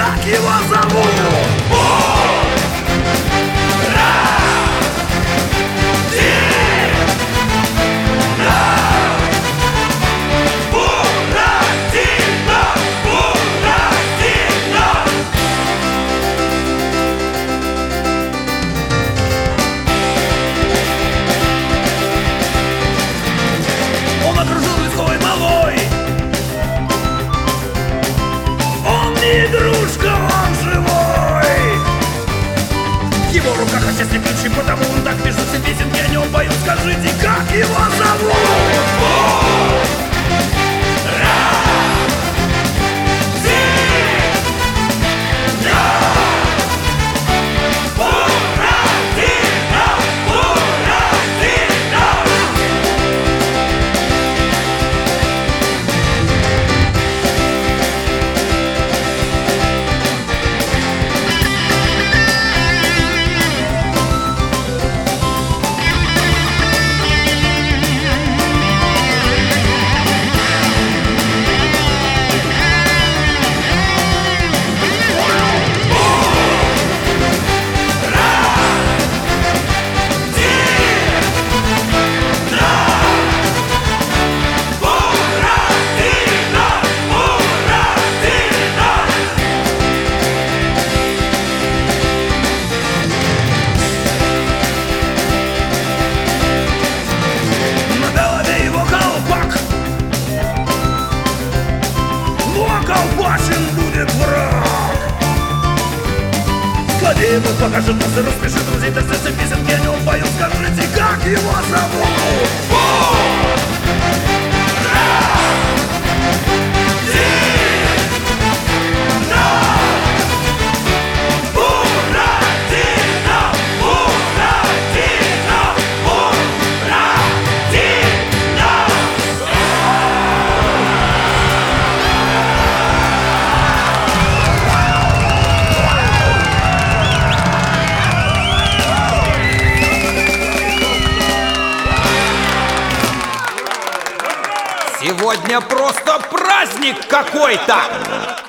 как его зовут? Он окружен людской малой. Он не игрушка, он живой. В его руках отчасти ключи, потому он так пишет все песенки, о нем поют. Скажите, как его зовут? Колбасин будет враг. Злодей ему покажет нос и распишет друзей. Так все песенки о нем поют. Скажите, как его зовут? Сегодня просто праздник какой-то!